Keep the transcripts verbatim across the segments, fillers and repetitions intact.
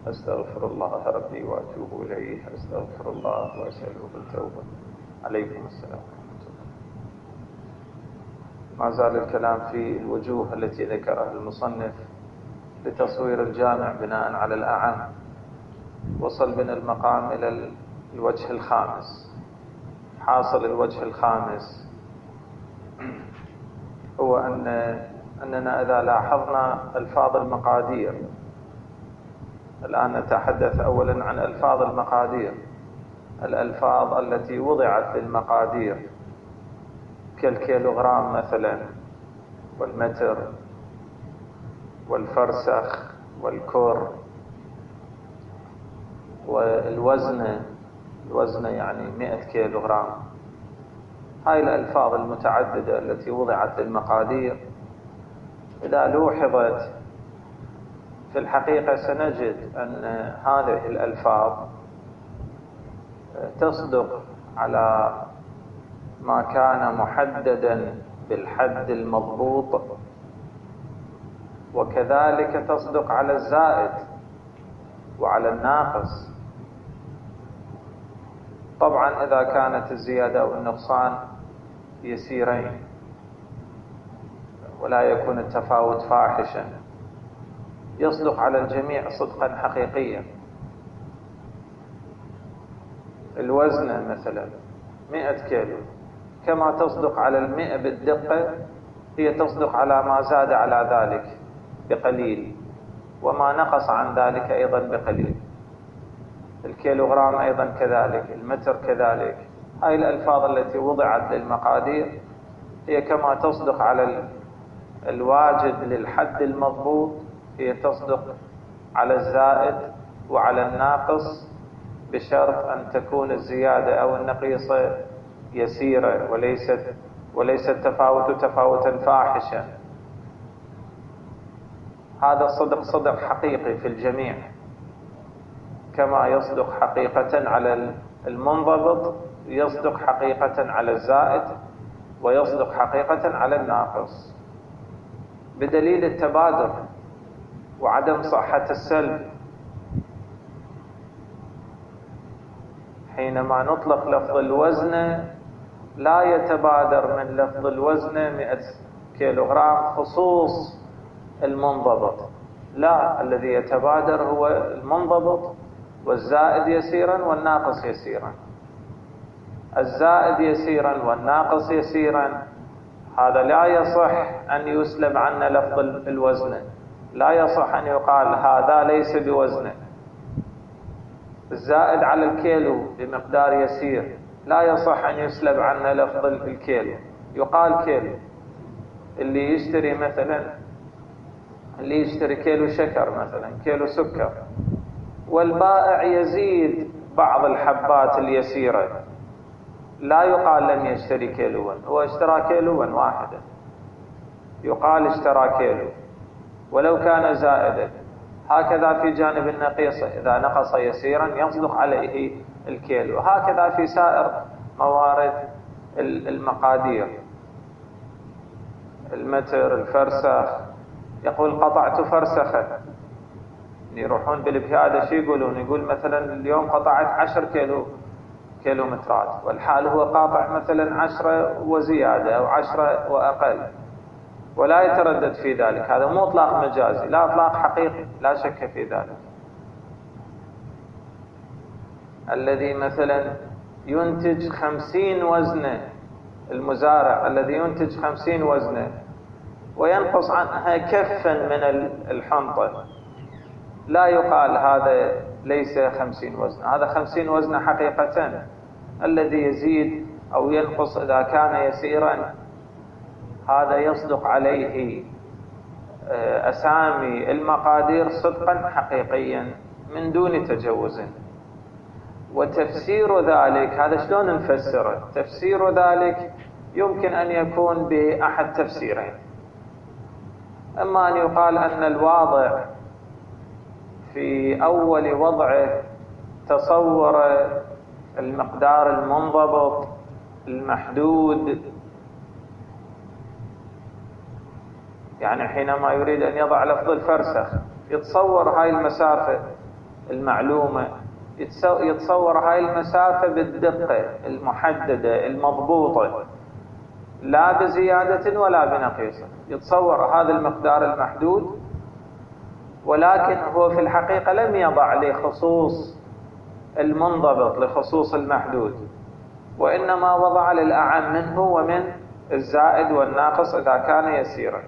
أستغفر الله ربي وأتوب إليه، أستغفر الله وأسأله بالتوبة. عليكم السلام ورحمة الله. ما زال الكلام في الوجوه التي ذكرها المصنف لتصوير الجامع بناء على الأعم. وصل بنا المقام إلى الوجه الخامس. حاصل الوجه الخامس هو أن أننا إذا لاحظنا ألفاظ المقادير، الآن نتحدث أولا عن ألفاظ المقادير، الألفاظ التي وضعت للمقادير كالكيلوغرام مثلا، والمتر، والفرسخ، والكور، والوزن، الوزن يعني مئة كيلوغرام. هاي الألفاظ المتعددة التي وضعت للمقادير إذا لوحظت في الحقيقة سنجد أن هذه الألفاظ تصدق على ما كان محددا بالحد المضبوط، وكذلك تصدق على الزائد وعلى الناقص. طبعا إذا كانت الزيادة والنقصان يسيرين ولا يكون التفاوت فاحشا يصدق على الجميع صدقا حقيقيا. الوزن مثلا مئة كيلو، كما تصدق على المئة بالدقة هي تصدق على ما زاد على ذلك بقليل وما نقص عن ذلك أيضا بقليل. الكيلوغرام أيضا كذلك، المتر كذلك. هاي الألفاظ التي وضعت للمقادير هي كما تصدق على الواجد للحد المضبوط هي تصدق على الزائد وعلى الناقص، بشرط أن تكون الزيادة أو النقيصة يسيرة وليست وليس التفاوت تفاوتا فاحشا. هذا الصدق صدق حقيقي في الجميع، كما يصدق حقيقة على المنضبط يصدق حقيقة على الزائد ويصدق حقيقة على الناقص، بدليل التبادر وعدم صحة السلب. حينما نطلق لفظ الوزن لا يتبادر من لفظ الوزن مئة كيلوغرام خصوص المنضبط، لا، الذي يتبادر هو المنضبط والزائد يسيرا والناقص يسيرا. الزائد يسيرا والناقص يسيرا هذا لا يصح أن يسلب عنا لفظ الوزن، لا يصح أن يقال هذا ليس بوزنه. الزائد على الكيلو بمقدار يسير لا يصح أن يسلب عنا لفظ الكيلو، يقال كيلو. اللي يشتري مثلا اللي يشتري كيلو شكر مثلا، كيلو سكر، والبائع يزيد بعض الحبات اليسيرة، لا يقال لم يشتري كيلوا، هو اشترى كيلوا واحدا، يقال اشترى كيلو ولو كان زائدا. هكذا في جانب النقيصة، إذا نقص يسيرا يصدق عليه الكيلو. هكذا في سائر موارد المقادير، المتر، الفرسخ. يقول قطعت فرسخا، يروحون بالبيادة شو يقولون؟ يقول مثلا اليوم قطعت عشر كيلو كيلومترات، والحال هو قاطع مثلا عشرة وزيادة أو عشرة وأقل، ولا يتردد في ذلك. هذا مو إطلاق مجازي، لا إطلاق حقيقي، لا شك في ذلك. الذي مثلا ينتج خمسين وزنة، المزارع الذي ينتج خمسين وزنة وينقص عنها كفا من الحنطة، لا يقال هذا ليس خمسين وزن، هذا خمسين وزن حقيقة. الذي يزيد أو ينقص إذا كان يسيرا هذا يصدق عليه أسامي المقادير صدقا حقيقيا من دون تجوز. وتفسير ذلك هذا شلون نفسره؟ تفسير ذلك يمكن أن يكون بأحد تفسيرين. أما أن يقال أن الواضع في أول وضعه تصور المقدار المنضبط المحدود، يعني حينما يريد أن يضع لفظ الفرسخ يتصور هاي المسافة المعلومة، يتصور هاي المسافة بالدقة المحددة المضبوطة، لا بزيادة ولا بنقيصة. يتصور هذا المقدار المحدود، ولكن هو في الحقيقة لم يضع لخصوص المنضبط لخصوص المحدود، وإنما وضع للأعم منه ومن الزائد والناقص إذا كان يسيرا.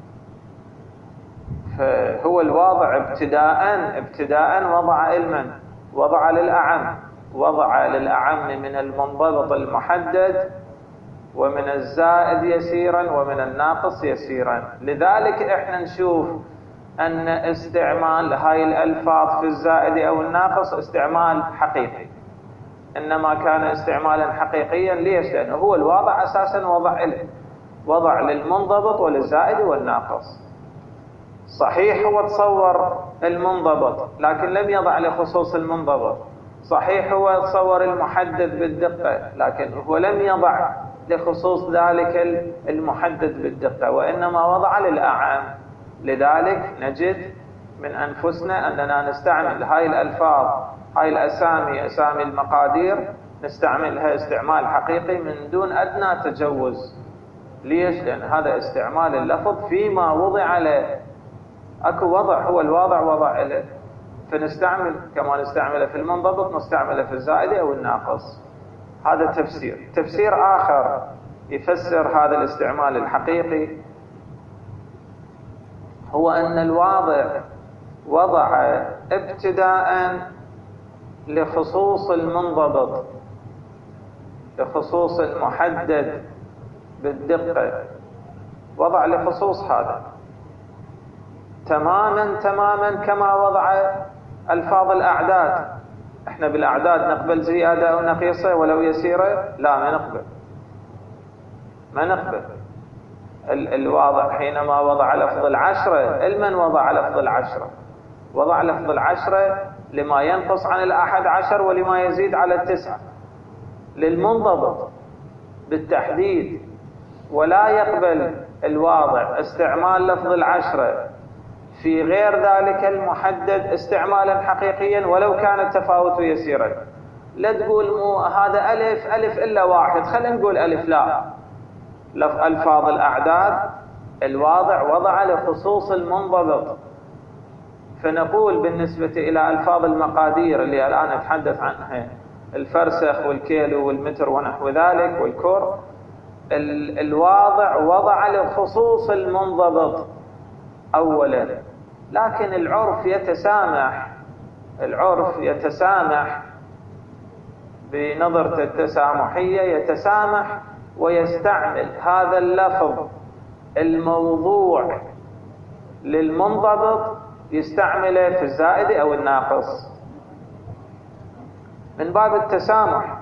فهو الواضع ابتداء ابتداء وضع علما، وضع للأعم، وضع للأعم من المنضبط المحدد ومن الزائد يسيرا ومن الناقص يسيرا. لذلك احنا نشوف أن استعمال هاي الألفاظ في الزائد أو الناقص استعمال حقيقي، إنما كان استعمالا حقيقيا. ليش؟ لأنه هو الواضع أساسا وضع له، وضع للمنضبط وللزائد والناقص. صحيح هو تصور المنضبط لكن لم يضع لخصوص المنضبط، صحيح هو تصور المحدد بالدقة لكن هو لم يضع لخصوص ذلك المحدد بالدقة، وإنما وضع للأعم. لذلك نجد من أنفسنا أننا نستعمل هاي الألفاظ، هاي الأسامي، أسامي المقادير، نستعملها استعمال حقيقي من دون أدنى تجوز. ليش؟ لأن هذا استعمال اللفظ فيما وضع له، أكو وضع، هو الواضع وضع له، فنستعمل كما نستعمله في المنضبط نستعمله في الزائد أو الناقص. هذا تفسير. تفسير آخر يفسر هذا الاستعمال الحقيقي هو أن الواضع وضع ابتداء لخصوص المنضبط، لخصوص المحدد بالدقة، وضع لخصوص هذا تماما تماما كما وضع ألفاظ الأعداد. احنا بالأعداد نقبل زيادة أو نقيصة ولو يسيرة؟ لا، ما نقبل، ما نقبل. ال الواضع حينما وضع لفظ العشرة، المن وضع لفظ العشرة؟ وضع لفظ العشرة لما ينقص عن الأحد عشر ولما يزيد على التسعة، للمنضبط بالتحديد. ولا يقبل الواضع استعمال لفظ العشرة في غير ذلك المحدد استعمالا حقيقيا ولو كان التفاوت يسيرا. لا تقول مو هذا ألف ألف إلا واحد، خلينا نقول ألف. لا، ألفاظ الأعداد الواضع وضع لخصوص المنضبط. فنقول بالنسبة إلى ألفاظ المقادير اللي الآن أتحدث عنها، الفرسخ والكيلو والمتر ونحو ذلك والكور، الواضع وضع لخصوص المنضبط أولا. لكن العرف يتسامح، العرف يتسامح بنظرة التسامحية، يتسامح ويستعمل هذا اللفظ الموضوع للمنضبط يستعمله في الزائد أو الناقص من باب التسامح،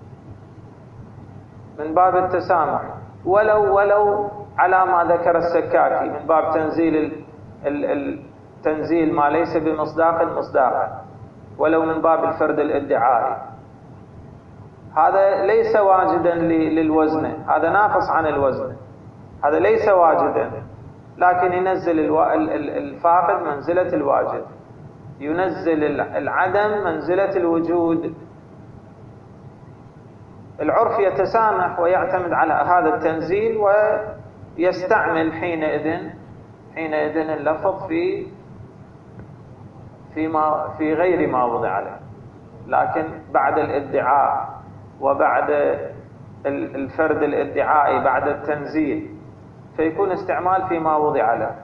من باب التسامح، ولو ولو على ما ذكر السكاكي من باب تنزيل التنزيل ما ليس بمصداق مصداقا، ولو من باب الفرد الادعائي. هذا ليس واجدا للوزن، هذا ناقص عن الوزن، هذا ليس واجدا، لكن ينزل الفاقد منزلة الواجد، ينزل العدم منزلة الوجود. العرف يتسامح ويعتمد على هذا التنزيل ويستعمل حينئذ حينئذ اللفظ في فيما في غير ما وضع له، لكن بعد الادعاء وبعد الفرد الادعائي بعد التنزيل فيكون استعمال فيما وضع له،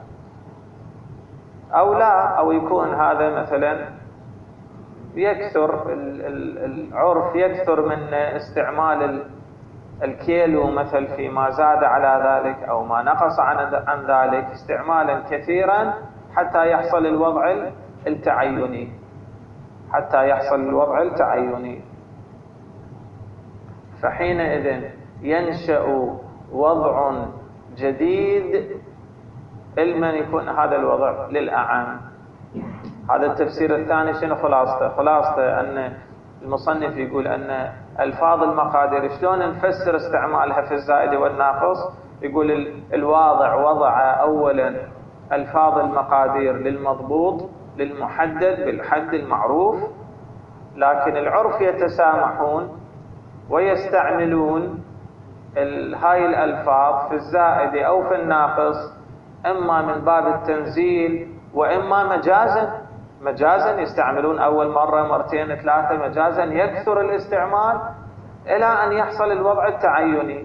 أو لا، أو يكون هذا مثلا يكثر العرف يكثر من استعمال الكيلو مثل فيما زاد على ذلك أو ما نقص عن ذلك استعمالا كثيرا حتى يحصل الوضع التعيني، حتى يحصل الوضع التعيني. فحينئذ ينشأ وضع جديد علما يكون هذا الوضع للأعم. هذا التفسير الثاني شنو خلاصته؟ خلاصته أن المصنف يقول أن ألفاظ المقادير شلون نفسر استعمالها في الزائد والناقص. يقول الواضع وضع أولا ألفاظ المقادير للمضبوط للمحدد بالحد المعروف، لكن العرف يتسامحون ويستعملون هاي الألفاظ في الزائد أو في الناقص، إما من باب التنزيل وإما مجازا. مجازا يستعملون أول مرة مرتين ثلاثة، مجازا يكثر الاستعمال إلى أن يحصل الوضع التعيني.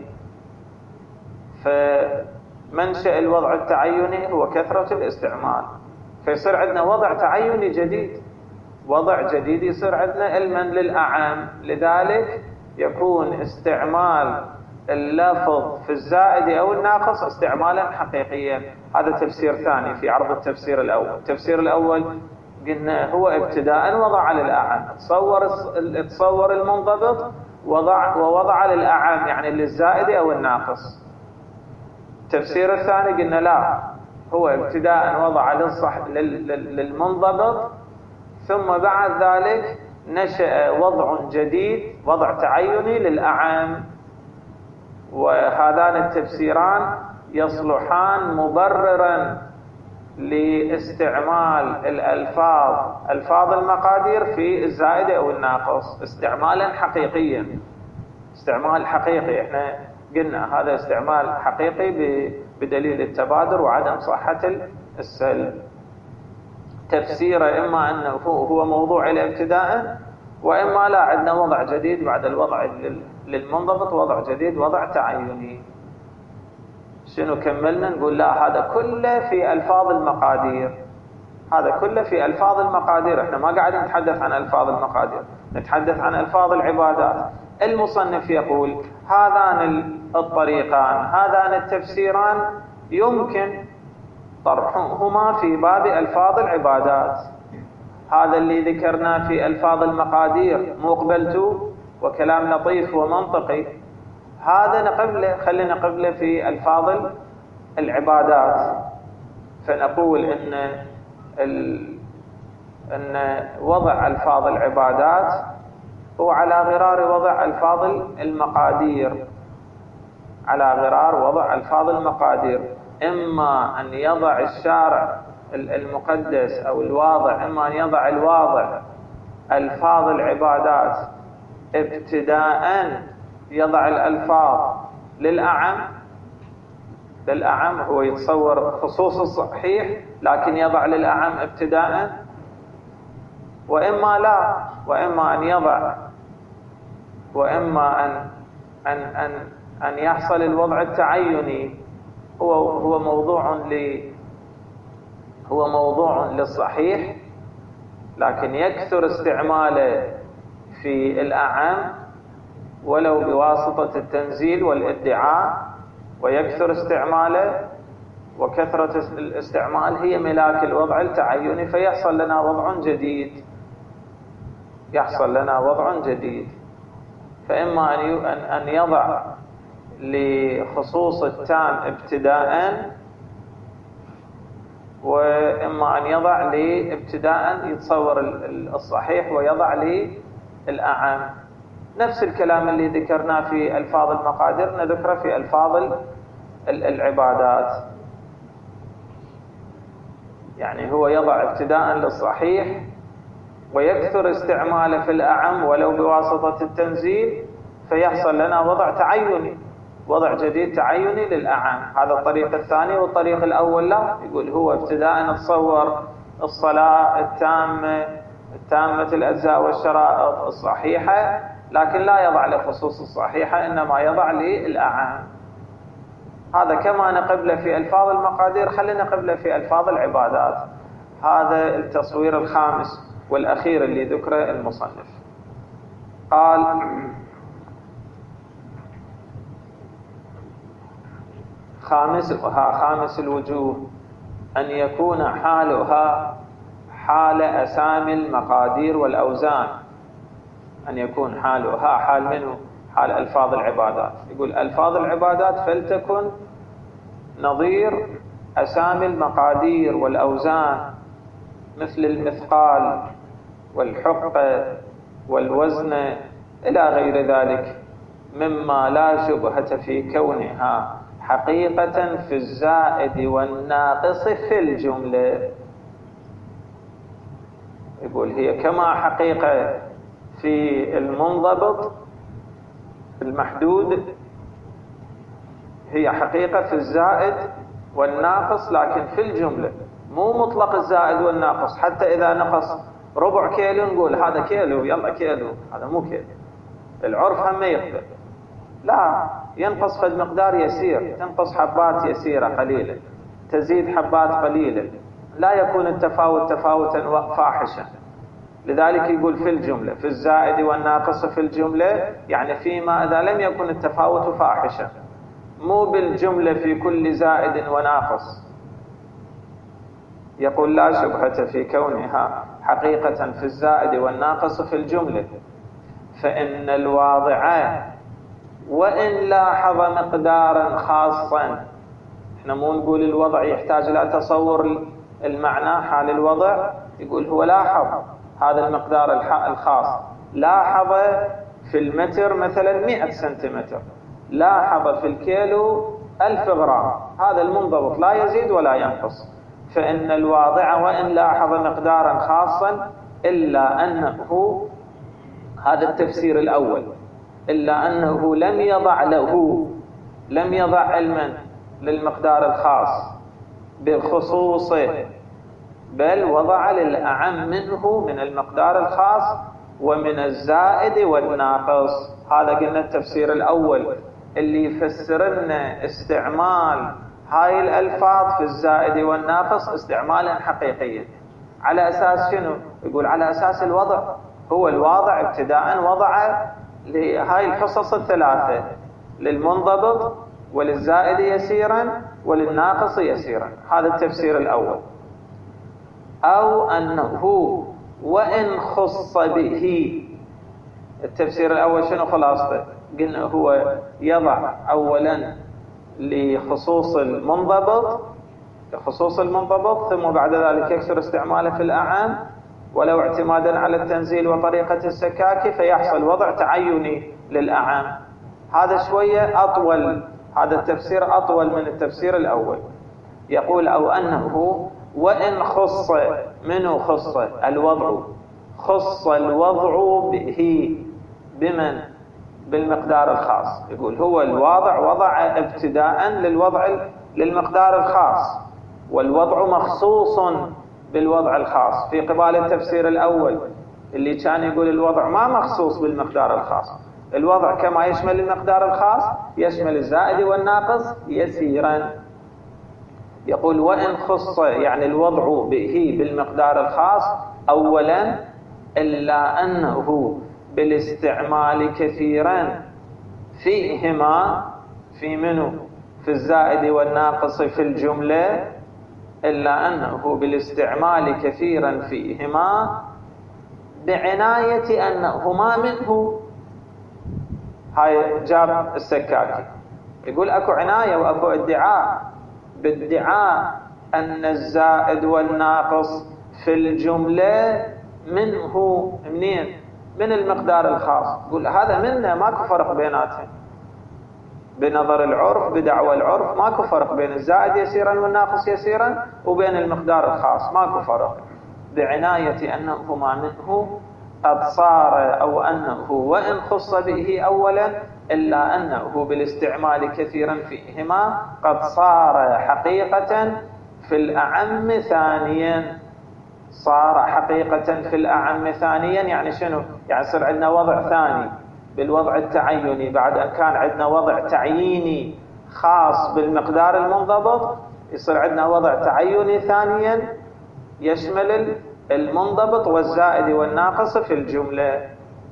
فمنشأ الوضع التعيني هو كثرة الاستعمال، فيصير عندنا وضع تعيني جديد، وضع جديد يصير عندنا علما للأعام. لذلك يكون استعمال اللفظ في الزائد أو الناقص استعمالا حقيقيا. هذا تفسير ثاني في عرض التفسير الأول. التفسير الأول قلنا هو ابتداء وضع للأعام، تصور تصور المنضبط وضع ووضع للأعام، يعني للزائد أو الناقص. التفسير الثاني قلنا لا، هو ابتداء وضع للصح للمنضبط، ثم بعد ذلك نشأ وضع جديد، وضع تعيني للأعام. وهذان التفسيران يصلحان مبررا لاستعمال الألفاظ ألفاظ المقادير في الزائد أو الناقص استعمالا حقيقيا. استعمال حقيقي، احنا قلنا هذا استعمال حقيقي بدليل التبادر وعدم صحة السلب. تفسيره إما أنه هو موضوع الابتداء، وإما لا، عندنا وضع جديد بعد الوضع للمنضبط، وضع جديد وضع تعيني. شنو كملنا؟ نقول لا، هذا كله في ألفاظ المقادير، هذا كله في ألفاظ المقادير. احنا ما قاعدين نتحدث عن ألفاظ المقادير، نتحدث عن ألفاظ العبادات. المصنف يقول هذان الطريقان، هذان التفسيران يمكن طرحهما في باب ألفاظ العبادات. هذا اللي ذكرناه في ألفاظ المقادير مو قبلته وكلام لطيف ومنطقي، هذا نقبله، خلينا نقبله في ألفاظ العبادات. فنقول إن ال... أن وضع ألفاظ العبادات هو على غرار وضع ألفاظ المقادير، على غرار وضع ألفاظ المقادير. إما أن يضع الشارع المقدس أو الواضع، إما أن يضع الواضع ألفاظ العبادات ابتداءً، يضع الألفاظ للأعم، للأعم هو يتصور خصوص الصحيح لكن يضع للأعم ابتداءً، وإما لا، وإما أن يضع وإما أن أن أن أن يحصل الوضع التعيني. هو هو موضوع ل هو موضوع للصحيح، لكن يكثر استعماله في الأعم ولو بواسطة التنزيل والادعاء، ويكثر استعماله، وكثرة الاستعمال هي ملاك الوضع التعيني، فيحصل لنا وضع جديد، يحصل لنا وضع جديد. فإما أن يضع لخصوص التام ابتداء، وإما أن يضع لابتداء يتصور الصحيح ويضع للأعم. نفس الكلام اللي ذكرناه في ألفاظ المقادير نذكره في ألفاظ العبادات. يعني هو يضع ابتداء للصحيح ويكثر استعماله في الأعم ولو بواسطة التنزيل، فيحصل لنا وضع تعيني، وضع جديد تعيني للأعم. هذا الطريق الثاني. والطريق الأول لا، يقول هو ابتداء نتصور الصلاة التامة، التامة الأجزاء والشرائط الصحيحة، لكن لا يضع لخصوص الصحيحة، إنما يضع للأعم. هذا كما نقبله في ألفاظ المقادير، خلينا نقبله في ألفاظ العبادات. هذا التصوير الخامس والأخير اللي ذكره المصنف. قال خامس خامس الوجوه أن يكون حالها حال أسامي المقادير والأوزان. أن يكون حالها حال منه؟ حال ألفاظ العبادات. يقول ألفاظ العبادات فلتكن نظير أسامي المقادير والأوزان، مثل المثقال والحقة والوزن إلى غير ذلك، مما لا شبهة في كونها حقيقة في الزائد والناقص في الجملة. يقول هي كما حقيقة في المنضبط المحدود هي حقيقة في الزائد والناقص، لكن في الجملة مو مطلق الزائد والناقص. حتى إذا نقص ربع كيلو نقول هذا كيلو، يلا كيلو، هذا مو كيلو. العرف هم يقبل، لا، ينقص فد مقدار يسير، تنقص حبات يسيرة قليلة، تزيد حبات قليلة، لا يكون التفاوت تفاوتا فاحشا. لذلك يقول في الجملة، في الزائد والناقص في الجملة، يعني فيما إذا لم يكن التفاوت فاحشا، مو بالجملة في كل زائد وناقص. يقول لا شبهة في كونها حقيقة في الزائد والناقص في الجملة، فإن الواضع وإن لاحظ مقدارا خاصا. احنا مو نقول الوضع يحتاج إلى تصور المعنى حال الوضع، يقول هو لاحظ هذا المقدار الخاص، لاحظ في المتر مثلا مئة سنتيمتر، لاحظ في الكيلو ألف غرام، هذا المنضبط لا يزيد ولا ينقص. فإن الواضع وإن لاحظ مقدارا خاصا إلا أنه، هذا التفسير الأول، إلا أنه لم يضع له، لم يضع علما للمقدار الخاص بخصوصه، بل وضع للأعم منه من المقدار الخاص ومن الزائد والناقص. هذا قلنا التفسير الأول اللي يفسر لنا استعمال هاي الألفاظ في الزائد والناقص استعمالا حقيقيا. على أساس شنو؟ يقول على أساس الوضع، هو الواضع ابتداء وضع لهاي الحصص الثلاثة، للمنضبط وللزائد يسيرا وللناقص يسيرا. هذا التفسير الأول. أو أنه وإن خص به، التفسير الأول شنو خلاصته؟ قلنا هو يضع أولا لخصوص المنضبط، لخصوص المنضبط، ثم بعد ذلك يكثر استعماله في الأعام، ولو اعتمادا على التنزيل وطريقة السكاكي فيحصل وضع تعيني للأعام. هذا شوية أطول، هذا التفسير أطول من التفسير الأول. يقول أو أنه وإن خص، منه خص الوضع، خص الوضع به، بمن؟ بالمقدار الخاص. يقول هو الواضع وضع ابتداء للوضع للمقدار الخاص، والوضع مخصوص بالوضع الخاص، في قبال التفسير الأول اللي كان يقول الوضع ما مخصوص بالمقدار الخاص. الوضع كما يشمل المقدار الخاص يشمل الزائد والناقص يسيرا. يقول وإن خص، يعني الوضع به بالمقدار الخاص أولا، إلا أنه بالاستعمال كثيرا فيهما، في منه؟ في الزائد والناقص في الجملة، إلا أنه بالاستعمال كثيرا فيهما بعناية أنهما منه. هاي جاب السكاكي، يقول أكو عناية وأكو ادعاء، بادعاء أن الزائد والناقص في الجملة منه، منين؟ من المقدار الخاص. يقول هذا منه، ماكو فرق بيناتهم بنظر العرف، بدعوى العرف ماكو فرق بين الزائد يسيرا والناقص يسيرا وبين المقدار الخاص، ماكو فرق. بعناية أنهما منه قد صار، أو أنه وإن خص به أولا إلا أنه بالاستعمال كثيرا فيهما قد صار حقيقة في الأعم ثانيا. صار حقيقة في الأعم ثانيا يعني شنو؟ يعني صار عندنا وضع ثاني بالوضع التعيني، بعد أن كان عندنا وضع تعييني خاص بالمقدار المنضبط، يصير عندنا وضع تعيني ثانيا يشمل المنضبط والزائد والناقص في الجملة.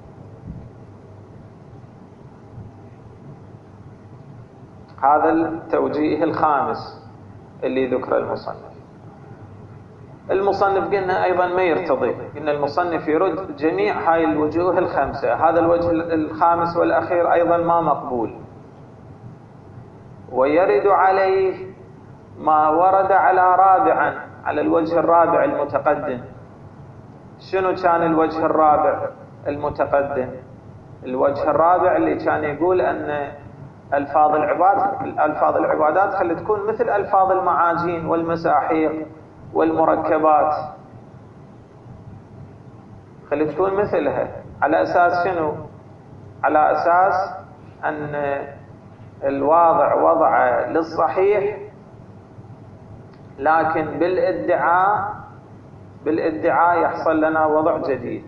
هذا التوجيه الخامس اللي ذكر المصنف. المصنف قلنا أيضا ما يرتضي، إن المصنف يرد جميع هاي الوجوه الخمسة، هذا الوجه الخامس والأخير أيضا ما مقبول، ويرد عليه ما ورد على رابعا، على الوجه الرابع المتقدم. شنو كان الوجه الرابع المتقدم؟ الوجه الرابع اللي كان يقول أن ألفاظ العباد، ألفاظ العبادات خلي تكون مثل ألفاظ المعاجين والمساحيق والمركبات. خلي تكون مثلها. على أساس شنو؟ على أساس أن الواضع وضع للصحيح، لكن بالادعاء بالادعاء يحصل لنا وضع جديد.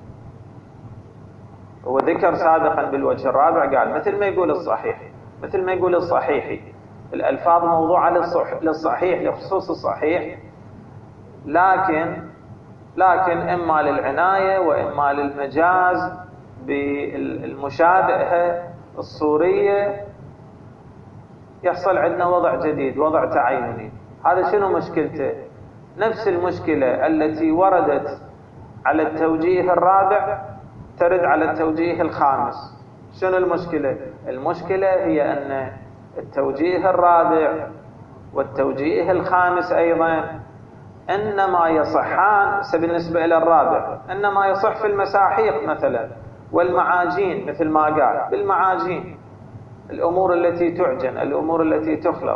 هو ذكر سابقا بالوجه الرابع قال مثل ما يقول الصحيح، مثل ما يقول الصحيحي، الألفاظ موضوعة للصحيح لخصوص الصحيح، لكن لكن إما للعناية وإما للمجاز بالمشابهة الصورية يحصل عندنا وضع جديد، وضع تعيني. هذا شنو مشكلته؟ نفس المشكلة التي وردت على التوجيه الرابع ترد على التوجيه الخامس. شنو المشكلة؟ المشكلة هي أن التوجيه الرابع والتوجيه الخامس أيضا إنما يصحان بالنسبة إلى الرابع، إنما يصح في المساحيق مثلا والمعاجين، مثل ما قال بالمعاجين، الأمور التي تعجن، الأمور التي تخلط.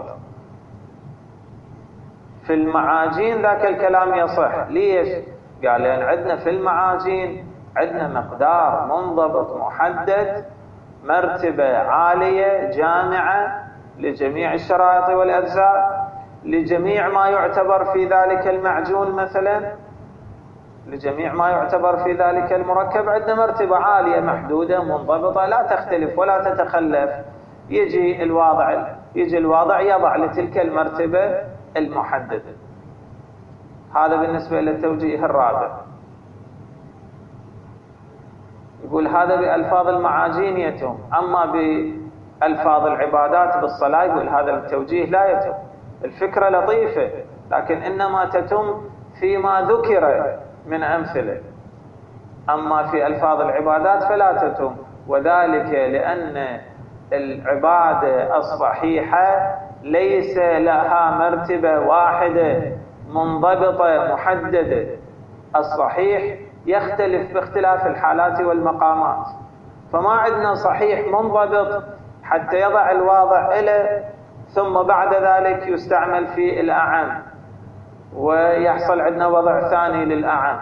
في المعاجين ذاك الكلام يصح. ليش؟ قال لأن عندنا في المعاجين عندنا مقدار منضبط محدد، مرتبة عالية جامعة لجميع الشرائط والأجزاء، لجميع ما يعتبر في ذلك المعجون مثلا، لجميع ما يعتبر في ذلك المركب عندنا مرتبة عالية محدودة منضبطة لا تختلف ولا تتخلف. يجي الواضع يجي الواضع يضع لتلك المرتبة المحددة. هذا بالنسبة للتوجيه الرابع. يقول هذا بألفاظ المعاجين يتم، أما بألفاظ العبادات بالصلاة يقول هذا التوجيه لا يتم. الفكرة لطيفة، لكن إنما تتم فيما ذكر من أمثلة، أما في ألفاظ العبادات فلا تتم. وذلك لأن العبادة الصحيحة ليس لها مرتبة واحدة منضبطة محددة. الصحيح يختلف باختلاف الحالات والمقامات، فما عندنا صحيح منضبط حتى يضع الواضع إلى ثم بعد ذلك يستعمل في الأعم ويحصل عندنا وضع ثاني للأعم.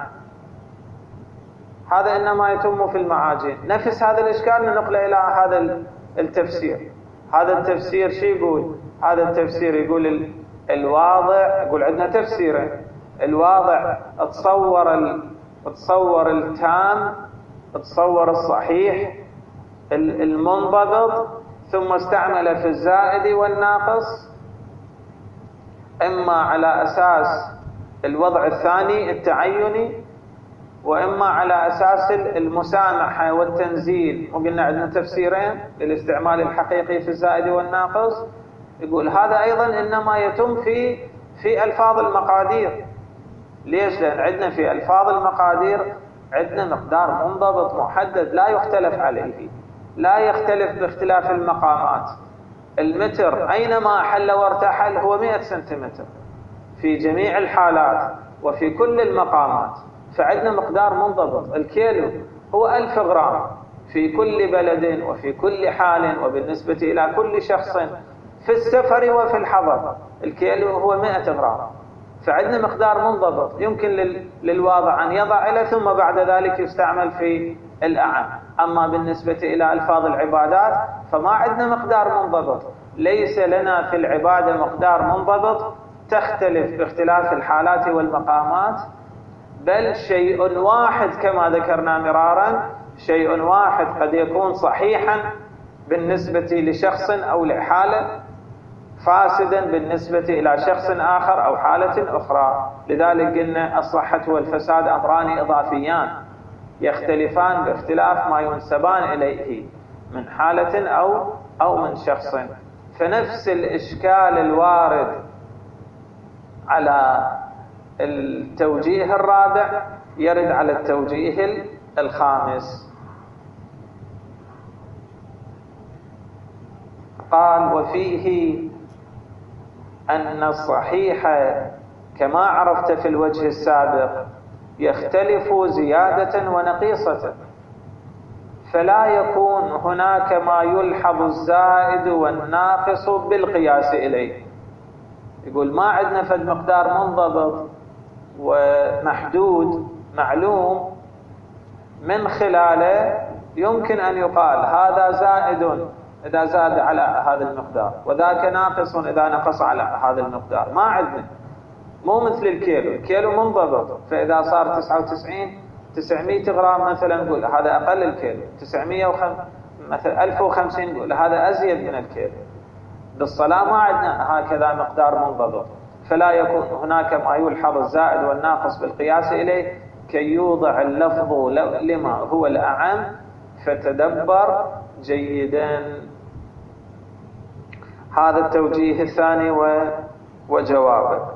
هذا إنما يتم في المعاجين. نفس هذا الإشكال ننقله إلى هذا التفسير. هذا التفسير شو يقول؟ هذا التفسير يقول الواضع، يقول عندنا تفسيرين. الواضع تصور ال... تصور التام، تصور الصحيح المنضبط، ثم استعمل في الزائد والناقص، إما على أساس الوضع الثاني التعيني، وإما على أساس المسامحة والتنزيل. وقلنا عندنا تفسيرين للاستعمال الحقيقي في الزائد والناقص. يقول هذا أيضا إنما يتم في في ألفاظ المقادير. ليش؟ لأن عندنا في ألفاظ المقادير عندنا مقدار منضبط محدد لا يختلف عليه، لا يختلف باختلاف المقامات. المتر أينما حل وارتحل هو مئة سنتيمتر في جميع الحالات وفي كل المقامات، فعندنا مقدار منضبط. الكيلو هو ألف غرام في كل بلد وفي كل حال، وبالنسبة إلى كل شخص في السفر وفي الحضر الكيلو هو مئة غرام. فعندنا مقدار منضبط يمكن للواضع أن يضع له ثم بعد ذلك يستعمل في الأعم. أما بالنسبة إلى ألفاظ العبادات فما عندنا مقدار منضبط. ليس لنا في العبادة مقدار منضبط، تختلف باختلاف الحالات والمقامات، بل شيء واحد كما ذكرنا مرارا، شيء واحد قد يكون صحيحا بالنسبة لشخص أو لحالة، فاسدا بالنسبة إلى شخص آخر أو حالة أخرى. لذلك قلنا الصحة والفساد أمران إضافيان يختلفان باختلاف ما ينسبان إليه من حالة أو أو من شخص. فنفس الإشكال الوارد على التوجيه الرابع يرد على التوجيه الخامس. قال وفيه أن الصحيح كما عرفت في الوجه السابق يختلف زيادة ونقيصة، فلا يكون هناك ما يلحظ الزائد والناقص بالقياس إليه. يقول ما عندنا فد مقدار منضبط ومحدود معلوم من خلاله يمكن أن يقال هذا زائد إذا زاد على هذا المقدار، وذاك ناقص إذا نقص على هذا المقدار. ما عندنا، مو مثل الكيلو، الكيلو منضبط، فإذا صار تسعة وتسعين تسعمائة غرام مثلا نقول هذا أقل الكيلو، تسعمائة وخمسين مثلا ألف وخمسين نقول هذا أزيد من الكيلو. بالصلاة ما عندنا هكذا مقدار منضبط، فلا يكون هناك ما يلحظ الزائد والناقص بالقياس إليه كي يوضع اللفظ لما هو الأعم، فتدبر جيدا. هذا التوجيه الثاني وجوابه.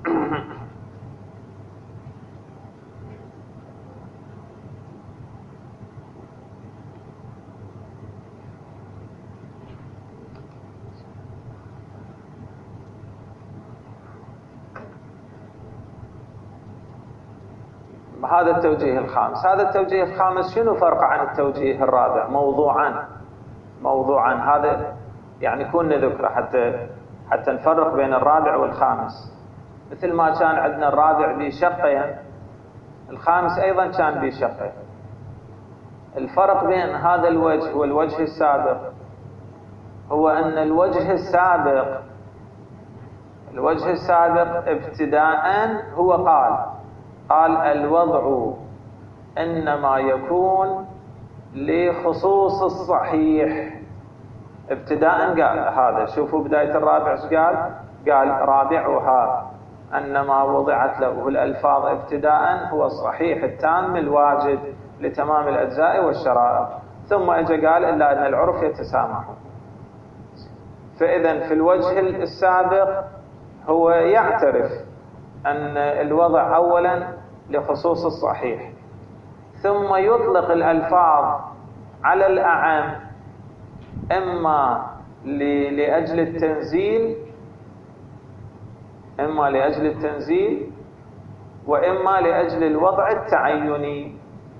هذا التوجيه الخامس. هذا التوجيه الخامس شنو فرق عن التوجيه الرابع؟ موضوعا موضوعا هذا يعني كنا ذكره حتى حتى نفرق بين الرابع والخامس. مثل ما كان عندنا الرابع بشقين، الخامس أيضا كان بشقين. الفرق بين هذا الوجه والوجه السابق هو أن الوجه السابق الوجه السابق ابتداء هو قال قال الوضع إنما يكون لخصوص الصحيح. ابتداء قال هذا. شوفوا بداية الرابع ايش قال؟ قال رابعها أن ما وضعت له الألفاظ ابتداء هو الصحيح التام الواجد لتمام الأجزاء والشرائط. ثم اجى قال إلا أن العرف يتسامح. فإذا في الوجه السابق هو يعترف أن الوضع أولا لخصوص الصحيح، ثم يطلق الألفاظ على الأعم إما لأجل التنزيل إما لأجل التنزيل وإما لأجل الوضع التعيني.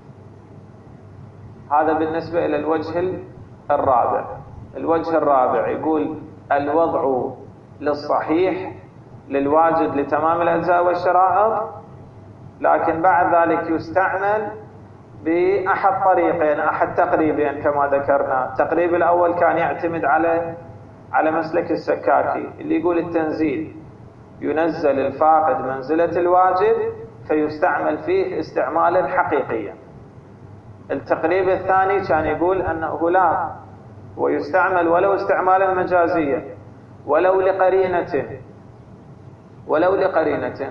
هذا بالنسبة إلى الوجه الرابع. الوجه الرابع يقول الوضع للصحيح للواجد لتمام الأجزاء والشرائط، لكن بعد ذلك يستعمل بأحد طريقين أحد تقريبين كما ذكرنا. التقريب الأول كان يعتمد على على مسلك السكاكي اللي يقول التنزيل، ينزل الفاقد منزلة الواجب فيستعمل فيه استعمالا حقيقيا. التقريب الثاني كان يقول أنه لا، ويستعمل ولو استعمالا مجازيا ولو لقرينة ولو لقرينة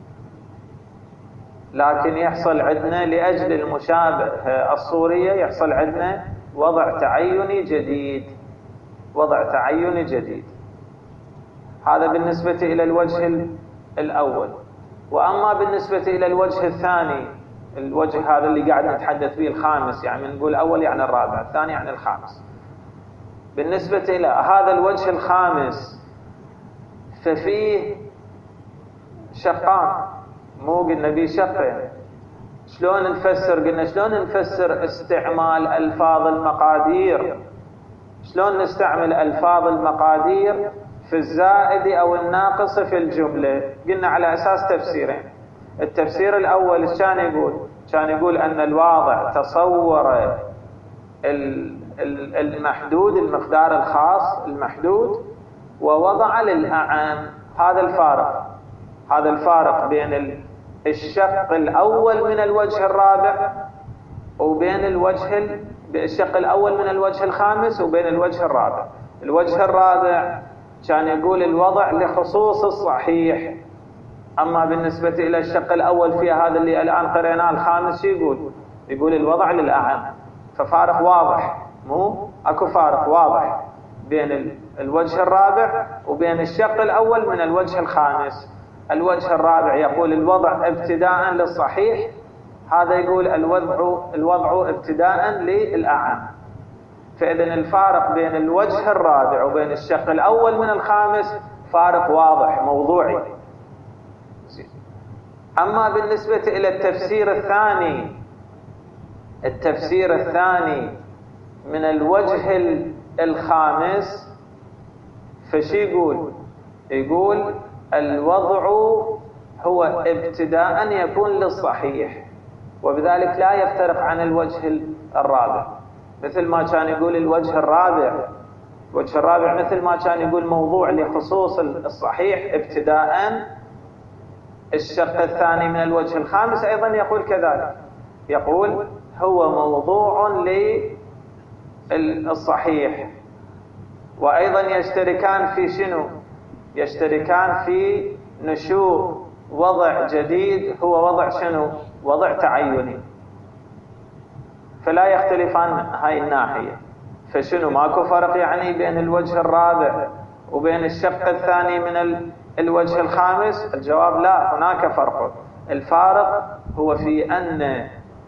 لكن يحصل عندنا لأجل المشابه الصورية يحصل عندنا وضع تعيني جديد وضع تعيني جديد. هذا بالنسبة إلى الوجه الأول. وأما بالنسبة إلى الوجه الثاني، الوجه هذا اللي قاعد نتحدث به الخامس، يعني نقول الأول يعني الرابع، الثاني يعني الخامس. بالنسبة إلى هذا الوجه الخامس ففيه شقان، مو قلنا بيه شقين. شلون نفسر؟ قلنا شلون نفسر استعمال ألفاظ المقادير؟ شلون نستعمل ألفاظ المقادير في الزائد أو الناقص في الجملة؟ قلنا على أساس تفسيرين. التفسير الأول كان يقول كان يقول أن الواضع تصور المحدود المقدار الخاص المحدود ووضع للأعم. هذا الفارق هذا الفارق بين الشق الأول من الوجه الرابع وبين الوجه الشق الأول من الوجه الخامس وبين الوجه الرابع. الوجه الرابع كان يقول الوضع لخصوص الصحيح، أما بالنسبة إلى الشق الأول في هذا اللي الآن قرأناه الخامس يقول يقول الوضع للأعم. ففارق واضح، مو أكو فارق واضح بين الوجه الرابع وبين الشق الأول من الوجه الخامس. الوجه الرابع يقول الوضع ابتداء للصحيح، هذا يقول الوضع الوضع ابتداء للأعم. فإذا الفارق بين الوجه الرابع وبين الشق الأول من الخامس فارق واضح موضوعي. أما بالنسبة إلى التفسير الثاني التفسير الثاني من الوجه الخامس فشي يقول يقول الوضع هو ابتداء يكون للصحيح. وبذلك لا يفترق عن الوجه الرابع. مثل ما كان يقول الوجه الرابع الوجه الرابع مثل ما كان يقول موضوع لخصوص الصحيح ابتداء، الشق الثاني من الوجه الخامس أيضا يقول كذلك، يقول هو موضوع للصحيح. وأيضا يشتركان في شنو؟ يشتركان في نشوء وضع جديد هو وضع شنو؟ وضع تعيني، فلا يختلفان هاي الناحية. فشنو ماكو فرق يعني بين الوجه الرابع وبين الشق الثاني من الوجه الخامس؟ الجواب لا، هناك فرق. الفارق هو في أن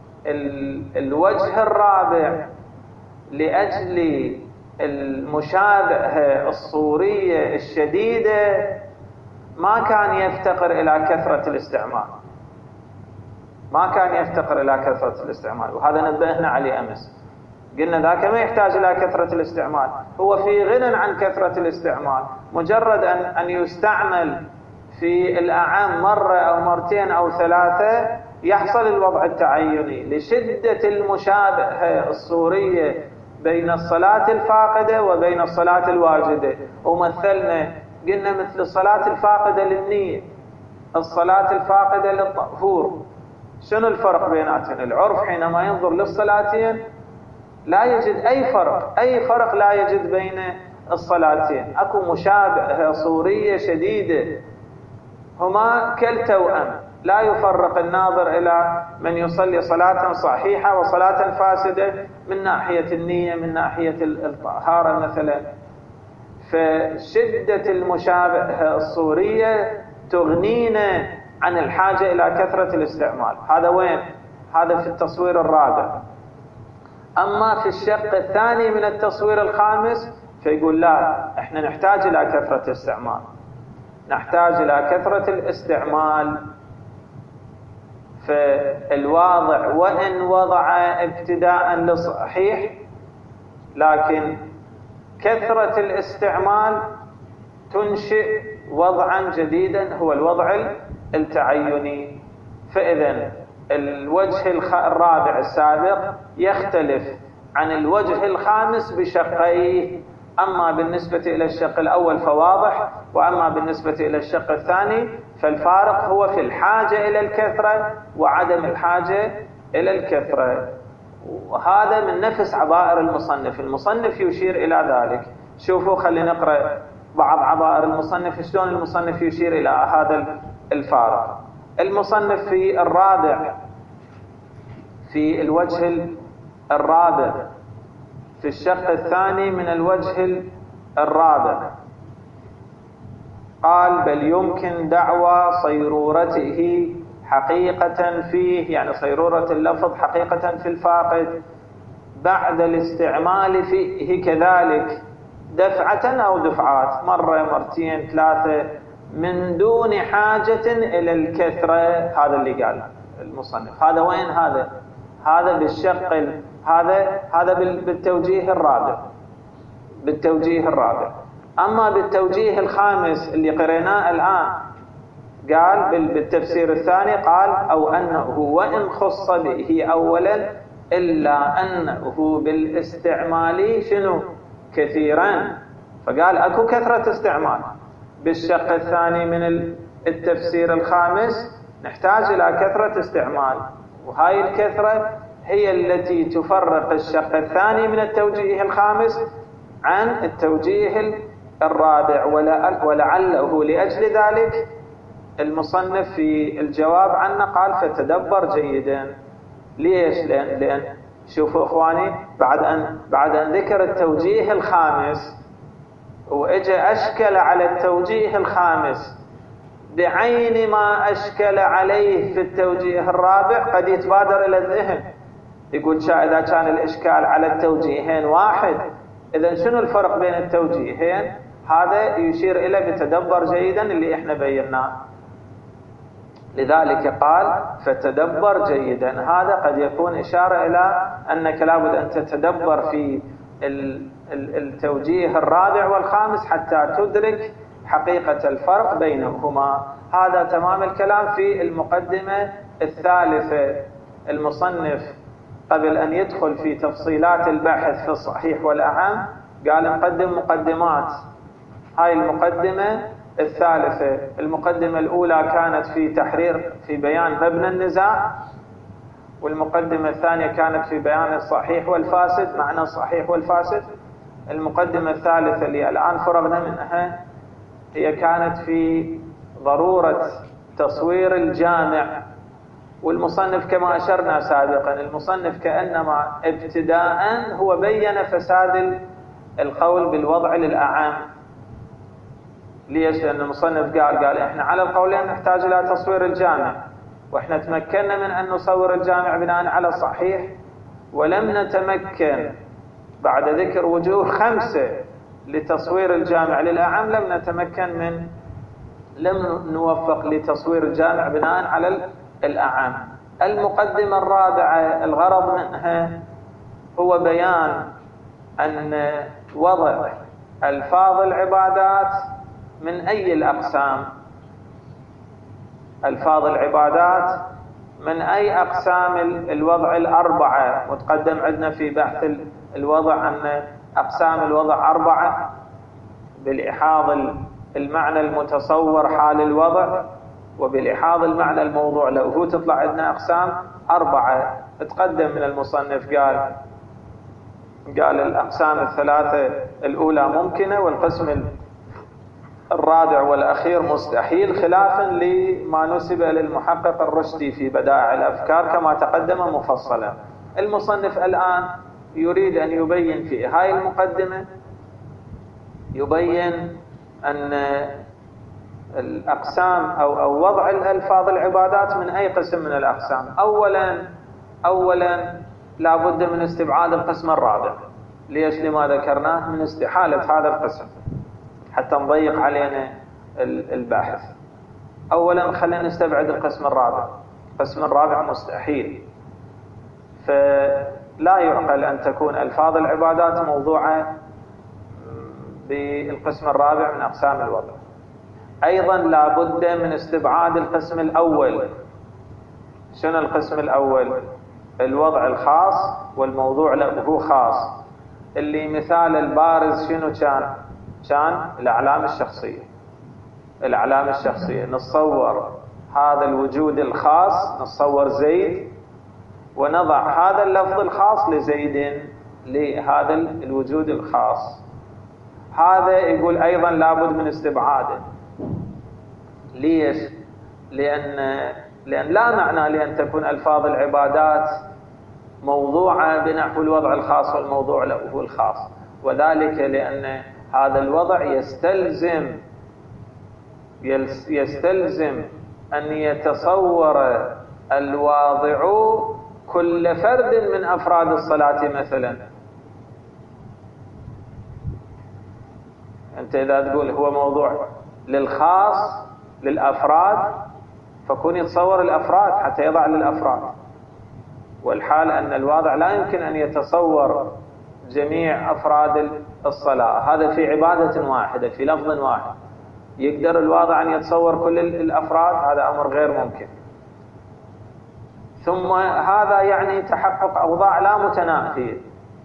الوجه الرابع لأجل المشابهة الصورية الشديدة ما كان يفتقر إلى كثرة الاستعمال، ما كان يفتقر إلى كثرة الاستعمال، وهذا نبهنا عليه أمس. قلنا ذاك ما يحتاج إلى كثرة الاستعمال، هو في غنى عن كثرة الاستعمال، مجرد أن أن يستعمل في الأعام مرة أو مرتين أو ثلاثة يحصل الوضع التعيني لشدة المشابهة الصورية بين الصلاة الفاقدة وبين الصلاة الواجدة. ومثلنا قلنا مثل الصلاة الفاقدة للنية، الصلاة الفاقدة للطهور، شنو الفرق بيناتهم؟ العرف حينما ينظر للصلاتين لا يجد أي فرق، أي فرق لا يجد بين الصلاتين، أكو مشابهة صورية شديدة، هما كالتوأم، لا يفرق الناظر إلى من يصلي صلاة صحيحة وصلاة فاسدة من ناحية النية، من ناحية الطهارة مثلا. فشدة المشابهة الصورية تغنينا عن الحاجة إلى كثرة الاستعمال. هذا وين؟ هذا في التصوير الرابع. أما في الشق الثاني من التصوير الخامس فيقول لا، احنا نحتاج إلى كثرة الاستعمال، نحتاج إلى كثرة الاستعمال. فالواضع وإن وضع ابتداء للصحيح، لكن كثرة الاستعمال تنشئ وضعا جديدا هو الوضع التعيني. فإذا الوجه الرابع السابق يختلف عن الوجه الخامس بشقيه، أما بالنسبة إلى الشق الأول فواضح، وأما بالنسبة إلى الشق الثاني فالفارق هو في الحاجة إلى الكثرة وعدم الحاجة إلى الكثرة. وهذا من نفس عبائر المصنف، المصنف يشير إلى ذلك. شوفوا خلينا نقرأ بعض عبائر المصنف شلون المصنف يشير إلى هذا الفارق. المصنف في الرابع، في الوجه الرابع في الشق الثاني من الوجه الرابع قال بل يمكن دعوى صيرورته حقيقة فيه، يعني صيرورة اللفظ حقيقة في الفاقد بعد الاستعمال فيه كذلك دفعة أو دفعات، مرة مرتين ثلاثة، من دون حاجة إلى الكثرة. هذا اللي قال المصنف. هذا وين؟ هذا هذا بالشق هذا هذا بالتوجيه الرابع، بالتوجيه الرابع. أما بالتوجيه الخامس اللي قريناه الآن قال بالتفسير الثاني قال أو أنه وإن خص به أولا إلا أنه بالاستعمال شنو كثيرا، فقال أكو كثرة استعمال. بالشق الثاني من التفسير الخامس نحتاج إلى كثرة استعمال، وهاي الكثرة هي التي تفرق الشق الثاني من التوجيه الخامس عن التوجيه الرابع. ولعله لأجل ذلك المصنف في الجواب عنه قال فتدبر جيدا. ليش؟ لأن, لأن شوفوا إخواني، بعد أن, بعد أن ذكر التوجيه الخامس وإجى أشكل على التوجيه الخامس بعين ما أشكل عليه في التوجيه الرابع، قد يتبادر إلى الذهن يقول إذا كان الإشكال على التوجيهين واحد، إذن شنو الفرق بين التوجيهين؟ هذا يشير إلى بتدبر جيدا اللي إحنا بيناه. لذلك قال فتدبر جيدا. هذا قد يكون إشارة إلى أنك لابد أن تتدبر في التوجيه الرابع والخامس حتى تدرك حقيقة الفرق بينهما. هذا تمام الكلام في المقدمة الثالثة المصنف قبل أن يدخل في تفصيلات البحث في الصحيح والأعم قال نقدم مقدمات. هاي المقدمة الثالثة. المقدمة الأولى كانت في تحرير في بيان مبنى النزاع، والمقدمة الثانية كانت في بيان الصحيح والفاسد، معنى الصحيح والفاسد. المقدمة الثالثة اللي الآن فرغنا منها هي كانت في ضرورة تصوير الجامع. والمصنف كما أشرنا سابقا، المصنف كأنما ابتداء هو بين فساد القول بالوضع للأعام. ليش؟ لأن المصنف قال قال إحنا على القولين نحتاج إلى تصوير الجامع، وإحنا تمكنا من أن نصور الجامع بناء على الصحيح، ولم نتمكن بعد ذكر وجوه خمسة لتصوير الجامع للأعم، لم نتمكن من لم نوفق لتصوير الجامع بناء على الأعم. المقدمة الرابعة الغرض منها هو بيان أن وضع ألفاظ العبادات من أي الأقسام، ألفاظ العبادات من أي أقسام الوضع الأربعة. وتقدم عندنا في بحث الوضع أن أقسام الوضع أربعة، بالإحاض المعنى المتصور حال الوضع، وبالإحاض المعنى الموضوع له. هو تطلع عندنا أقسام أربعة. تقدم من المصنف قال قال الأقسام الثلاثة الأولى ممكنة، والقسم الرابع والأخير مستحيل، خلافا لما نسب للمحقق الرشدي في بدائع الأفكار كما تقدم مفصلا. المصنف الآن يريد أن يبين في هاي المقدمة، يبين أن الأقسام أو, أو وضع الألفاظ العبادات من أي قسم من الأقسام. أولا أولا لا بد من استبعاد القسم الرابع. ليش؟ لما ذكرناه من استحالة هذا القسم حتى نضيق علينا الباحث. أولا خلينا نستبعد القسم الرابع. القسم الرابع مستحيل، فلا يعقل أن تكون ألفاظ العبادات موضوعة بالقسم الرابع من أقسام الوضع. أيضا لا بد من استبعاد القسم الأول. شنو القسم الأول؟ الوضع الخاص والموضوع له خاص، اللي مثال البارز شنو كان؟ كان الأعلام الشخصية. الأعلام الشخصية نتصور هذا الوجود الخاص، نتصور زيد ونضع هذا اللفظ الخاص لزيد لهذا الوجود الخاص. هذا يقول أيضا لابد من استبعاده. ليش؟ لأن لأن لا معنى لأن تكون ألفاظ العبادات موضوعة بنحو الوضع الخاص والموضوع له الخاص، وذلك لأن هذا الوضع يستلزم يستلزم أن يتصور الواضع كل فرد من أفراد الصلاة. مثلا أنت إذا تقول هو موضوع للخاص للأفراد، فكون يتصور الأفراد حتى يضع للأفراد، والحال أن الواضع لا يمكن أن يتصور جميع أفراد الصلاة. هذا في عبادة واحدة في لفظ واحد. يقدر الواضع أن يتصور كل الأفراد؟ هذا أمر غير ممكن. ثم هذا يعني تحقق أوضاع لا متنافية.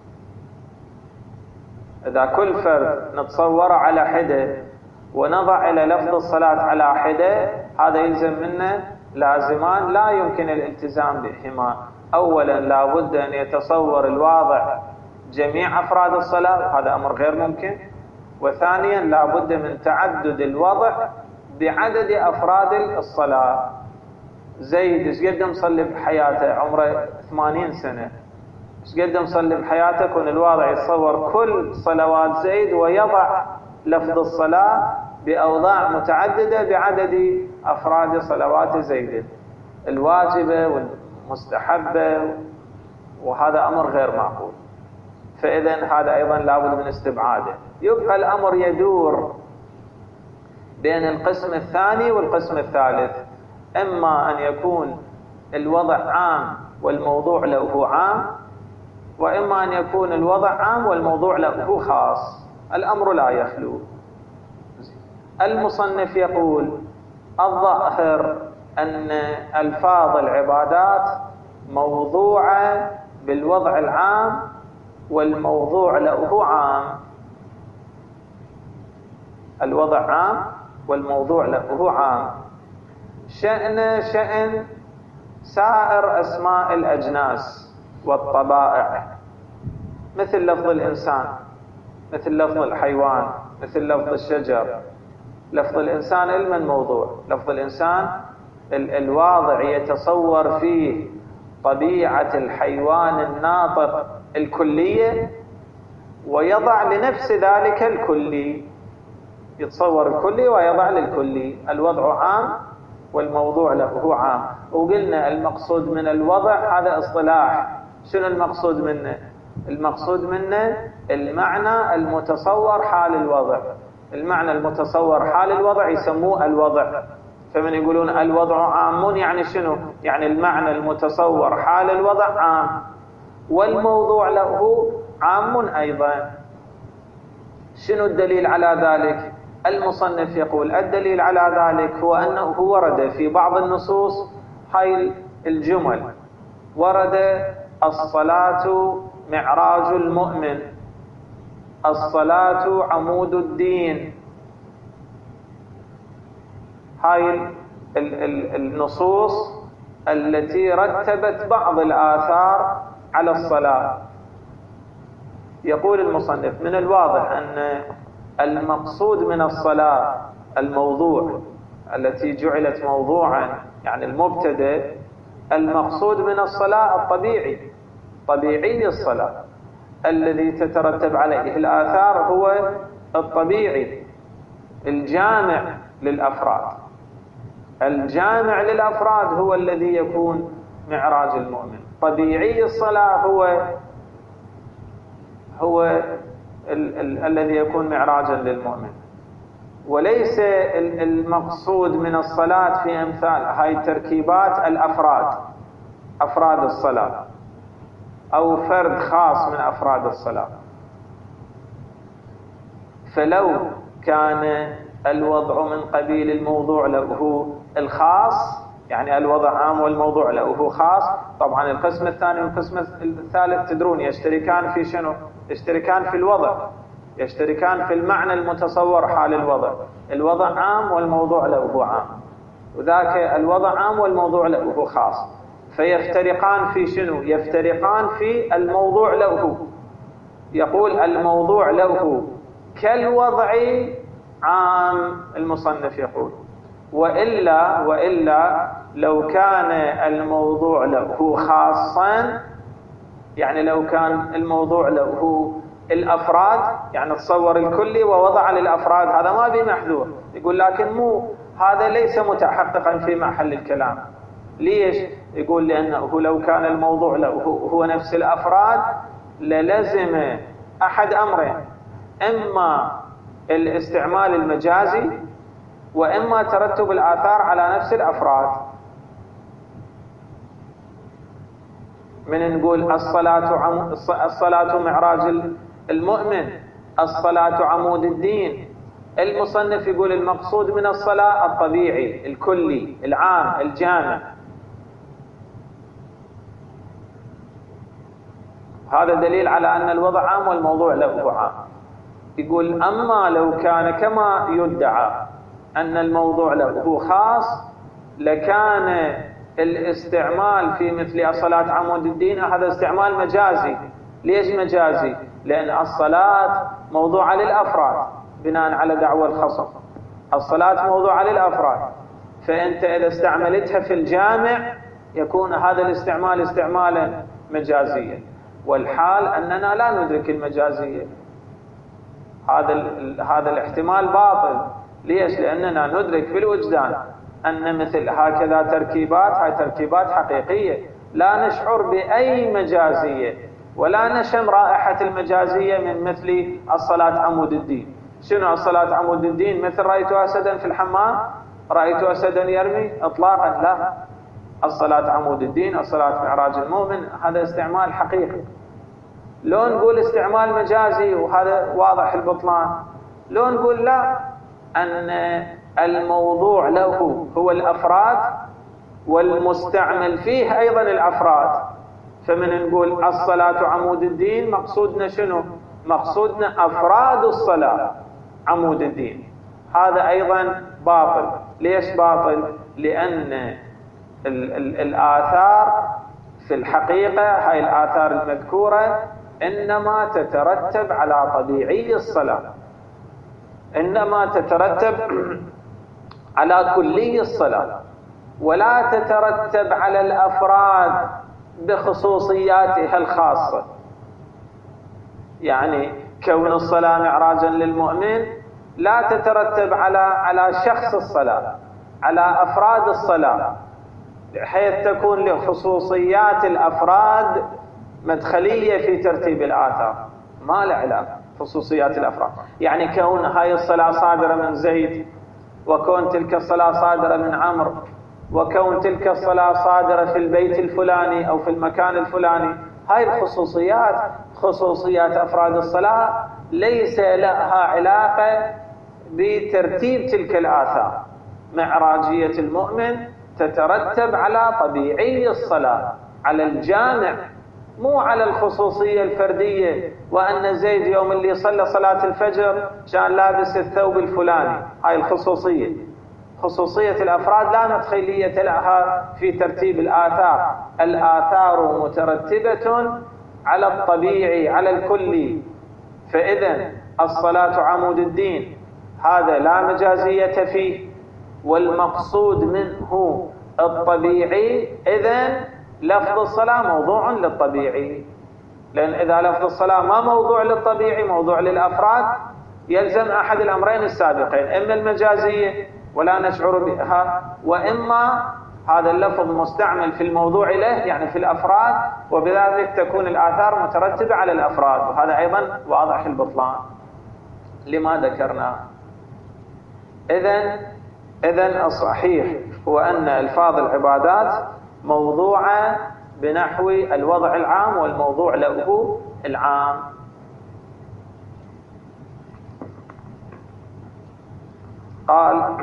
إذا كل فرد نتصور على حدة ونضع إلى لفظ الصلاة على حدة، هذا يلزم منا لازمان لا يمكن الالتزام بهما. أولا لا بد أن يتصور الواضع جميع أفراد الصلاة، هذا أمر غير ممكن. وثانيا لا بد من تعدد الوضع بعدد أفراد الصلاة. زيد ايش قد مصلي بحياته؟ عمره ثمانين سنة. ايش قد مصلي بحياته؟ كون الواضع يتصور كل صلوات زيد ويضع لفظ الصلاة بأوضاع متعددة بعدد أفراد صلوات زيد الواجبة والمستحبة، وهذا أمر غير معقول. فإذا هذا أيضا لابد من استبعاده. يبقى الأمر يدور بين القسم الثاني والقسم الثالث، إما أن يكون الوضع عام والموضوع له عام، وإما أن يكون الوضع عام والموضوع له خاص. الأمر لا يخلو. المصنف يقول الظاهر أن ألفاظ العبادات موضوعة بالوضع العام والموضوع له عام. الوضع عام والموضوع له عام. شأن شأن سائر أسماء الأجناس والطبائع، مثل لفظ الإنسان، مثل لفظ الحيوان، مثل لفظ الشجر. لفظ الإنسان علما موضوع. لفظ الإنسان ال الواضع يتصور فيه طبيعة الحيوان الناطق الكلية ويضع لنفس ذلك الكلي، يتصور الكلي ويضع للكلي. الوضع عام والموضوع له عام. وقلنا المقصود من الوضع هذا اصطلاح. شنو المقصود منه؟ المقصود منه المعنى المتصور حال الوضع. المعنى المتصور حال الوضع يسموه الوضع. فمن يقولون الوضع عام يعني شنو؟ يعني المعنى المتصور حال الوضع عام، والموضوع له عام أيضا. شنو الدليل على ذلك؟ المصنف يقول الدليل على ذلك هو أنه ورد في بعض النصوص هاي الجمل. ورد الصلاة معراج المؤمن، الصلاة عمود الدين. هاي النصوص التي رتبت بعض الآثار على الصلاة. يقول المصنف من الواضح أن المقصود من الصلاة الموضوع التي جعلت موضوعا، يعني المبتدأ، المقصود من الصلاة الطبيعي، طبيعي الصلاة الذي تترتب عليه الآثار هو الطبيعي الجامع للأفراد. الجامع للأفراد هو الذي يكون معراج المؤمن. طبيعي الصلاة هو هو ال ال الذي يكون معراجا للمؤمن، وليس المقصود من الصلاة في أمثال هاي تركيبات الأفراد، أفراد الصلاة أو فرد خاص من أفراد الصلاة. فلو كان الوضع من قبيل الموضوع له الخاص، يعني الوضع عام والموضوع له خاص، طبعا القسم الثاني والقسم الثالث تدرون يشتركان في شنو؟ يشتركان في الوضع، يشتركان في المعنى المتصور حال الوضع. الوضع عام والموضوع له عام، وذاك الوضع عام والموضوع له خاص. فيفترقان في شنو؟ يفترقان في الموضوع له. يقول الموضوع له كالوضع عام. المصنف يقول وإلا وإلا لو كان الموضوع له خاصا، يعني لو كان الموضوع له الأفراد، يعني تصور الكلي ووضع للأفراد، هذا ما به محذور. يقول لكن مو هذا ليس متحققا في محل الكلام. ليش؟ يقول لأنه لو كان الموضوع له هو نفس الأفراد للزم أحد أمرين: إما الاستعمال المجازي، وإما ترتب الآثار على نفس الأفراد. من نقول الصلاة عم الصلاة معراج المؤمن، الصلاة عمود الدين، المصنف يقول المقصود من الصلاة الطبيعي الكلي العام الجامع. هذا دليل على أن الوضع عام والموضوع له عام. يقول أما لو كان كما يدعى أن الموضوع له خاص، لكان الاستعمال في مثل الصلاة عمود الدين هذا استعمال مجازي. ليش مجازي؟ لأن الصلاة موضوعة للأفراد بناء على دعوى الخصم. الصلاة موضوعة للأفراد، فأنت إذا استعملتها في الجامع يكون هذا الاستعمال استعمالا مجازيا، والحال أننا لا ندرك المجازية. هذا هذا الاحتمال باطل. ليش؟ لأننا ندرك بالوجدان أن مثل هكذا تركيبات هاي تركيبات حقيقية، لا نشعر بأي مجازية ولا نشم رائحة المجازية من مثل الصلاة عمود الدين. شنو الصلاة عمود الدين؟ مثل رأيت أسدا في الحمام، رأيت أسدا يرمي؟ إطلاقا لا. الصلاة عمود الدين، الصلاة معراج المؤمن، هذا استعمال حقيقي. لو نقول استعمال مجازي وهذا واضح البطلان، لو نقول لا، أن الموضوع له هو الأفراد، والمستعمل فيه أيضا الأفراد. فمن نقول الصلاة عمود الدين مقصودنا شنو؟ مقصودنا أفراد الصلاة عمود الدين. هذا أيضا باطل. ليش باطل؟ لأن ال ال الآثار في الحقيقة هاي الآثار المذكورة إنما تترتب على طبيعي الصلاة، إنما تترتب على كلي الصلاة، ولا تترتب على الأفراد بخصوصياتها الخاصة. يعني كون الصلاة معراجا للمؤمن لا تترتب على على شخص الصلاة، على أفراد الصلاة، بحيث تكون لخصوصيات الأفراد مدخلية في ترتيب الآثار. ما له علاقة خصوصيات الأفراد. يعني كون هاي الصلاة صادرة من زيد، وكون تلك الصلاة صادرة من عمرو، وكون تلك الصلاة صادرة في البيت الفلاني أو في المكان الفلاني، هاي الخصوصيات خصوصيات أفراد الصلاة ليس لها علاقة بترتيب تلك الآثار. معراجية المؤمن تترتب على طبيعي الصلاة، على الجامع، مو على الخصوصية الفردية. وأن زيد يوم اللي صلى صلاة الفجر كان لابس الثوب الفلاني، هاي الخصوصية. خصوصية الأفراد لا مدخلية لها في ترتيب الآثار. الآثار مترتبة على الطبيعي، على الكلي. فإذا الصلاة عمود الدين هذا لا مجازية فيه، والمقصود منه الطبيعي. إذن لفظ الصلاة موضوع للطبيعي، لأن إذا لفظ الصلاة ما موضوع للطبيعي، موضوع للأفراد، يلزم أحد الأمرين السابقين: إما المجازية ولا نشعر بها، وإما هذا اللفظ مستعمل في الموضوع له، يعني في الأفراد، وبذلك تكون الآثار مترتبة على الأفراد. وهذا أيضا واضح البطلان لما ذكرنا. إذن إذن الصحيح هو أن ألفاظ العبادات موضوعة بنحو الوضع العام والموضوع له العام. قال: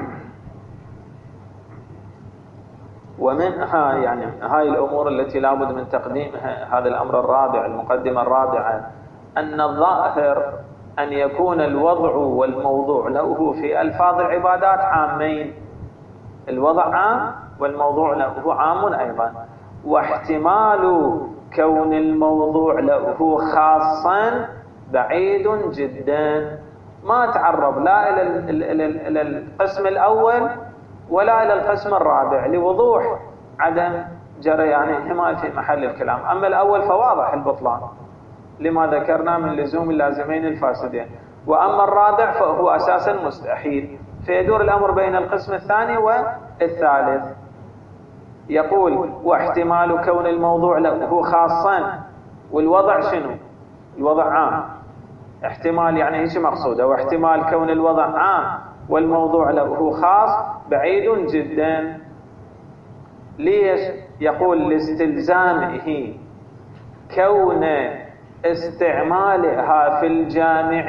ومنها، يعني هاي الأمور التي لابد من تقديمها، هذا الأمر الرابع، المقدمة الرابعة، أن الظاهر أن يكون الوضع والموضوع له في ألفاظ العبادات عامين. الوضع عام والموضوع له عام أيضا. واحتمال كون الموضوع له خاصا بعيد جدا، ما تعرض لا إلى القسم الأول ولا إلى القسم الرابع لوضوح عدم جريانهما في محل الكلام. أما الأول فواضح البطلان لما ذكرنا من لزوم اللازمين الفاسدين، وأما الرابع فهو أساسا مستحيل، فيدور الأمر بين القسم الثاني والثالث. يقول: واحتمال كون الموضوع له خاصا، والوضع شنو؟ الوضع عام. احتمال يعني ايش مقصوده؟ واحتمال كون الوضع عام والموضوع له خاص بعيد جدا. ليش؟ يقول: لاستلزامه كون استعمالها في الجامع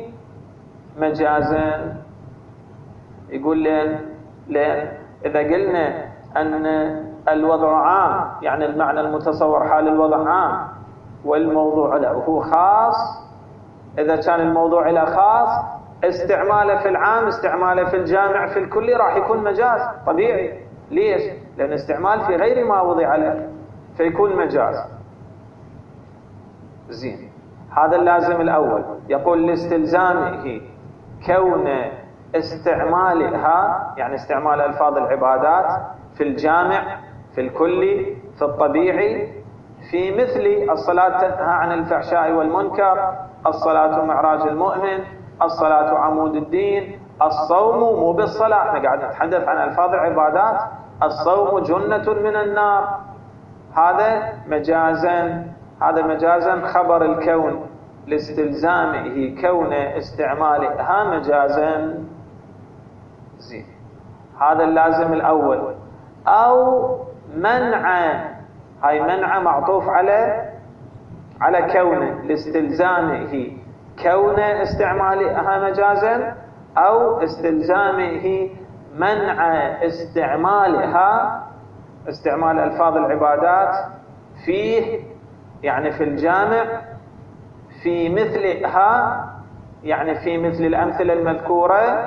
مجازا. يقول لين لين إذا قلنا أن الوضع عام، يعني المعنى المتصور حال الوضع عام والموضوع له خاص، إذا كان الموضوع له خاص استعماله في العام استعماله في الجامع في الكل راح يكون مجاز طبيعي. ليش؟ لأن استعمال في غير ما وضع له فيكون مجاز. زين، هذا اللازم الأول. يقول: لاستلزامه كون استعمالها، يعني استعمال ألفاظ العبادات في الجامع في الكلي في الطبيعي، في مثل الصلاة تنهى عن الفحشاء والمنكر، الصلاة معراج المؤمن، الصلاة عمود الدين، الصوم مو بالصلاة، احنا قاعد نتحدث عن ألفاظ العبادات، الصوم جنة من النار. هذا مجازا، هذا مجازا خبر الكون لاستلزامه كون استعمالها مجازا. زين، هذا اللازم الأول. أو منع، هاي منع معطوف على على كونه لاستلزامه كون استعمالها مجازا، أو استلزامه منع استعمالها استعمال ألفاظ العبادات فيه يعني في الجامع في مثلها، يعني في مثل الأمثلة المذكورة،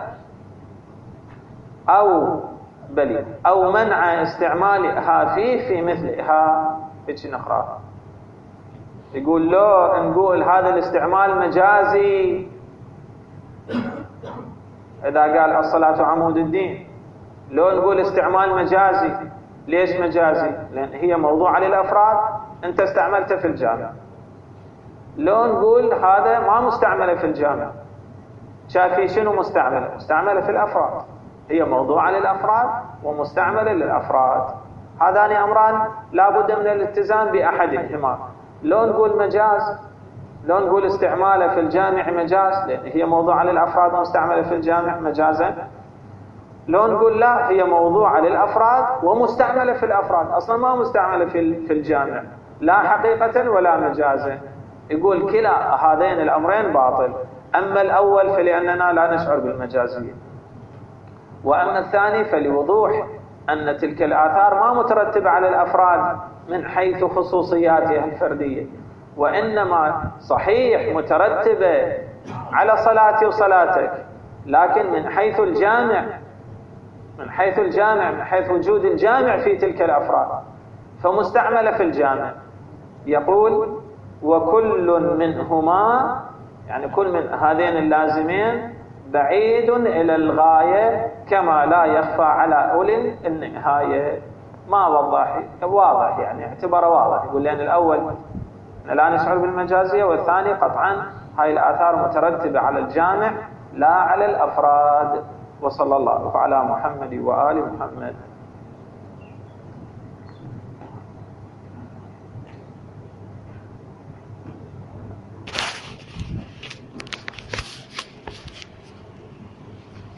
أو بلي أو منع استعمالها فيه في مثلها. هيك نقرأ. يقول لو نقول هذا الاستعمال مجازي إذا قال الصلاة عمود الدين، لو نقول استعمال مجازي. ليش مجازي؟ لأن هي موضوعة للأفراد، أنت استعملته في الجامع. لو نقول هذا ما مستعملة في الجامع، شافي شنو مستعملة؟ مستعملة في الأفراد، هي موضوعة للأفراد ومستعملة للأفراد. هذان أمران لا بد من الالتزام بأحدهما. لو نقول مجاز، لو نقول استعماله في الجامع مجاز لأن هي موضوعة للأفراد ومستعملة في الجامع مجازا. لو نقول لا، هي موضوعة للأفراد ومستعملة في الأفراد، أصلا ما مستعملة في في الجامع لا حقيقة ولا مجازا. يقول كلا هذين الأمرين باطل. أما الأول فلأننا لا نشعر بالمجازية، وأما الثاني فلوضوح أن تلك الآثار ما مترتبة على الأفراد من حيث خصوصياتها الفردية، وإنما صحيح مترتبة على صلاتي وصلاتك، لكن من حيث الجامع، من حيث الجامع من حيث وجود الجامع في تلك الأفراد فمستعملة في الجامع. يقول وكل منهما، يعني كل من هذين اللازمين بعيد إلى الغاية كما لا يخفى على أولي النهاية. ما وضح، واضح يعني اعتبره واضح. يقول لأن الأول لا نشعر بالمجازية، والثاني قطعا هاي الآثار مترتبة على الجامع لا على الأفراد. وصلى الله على محمد وآل محمد.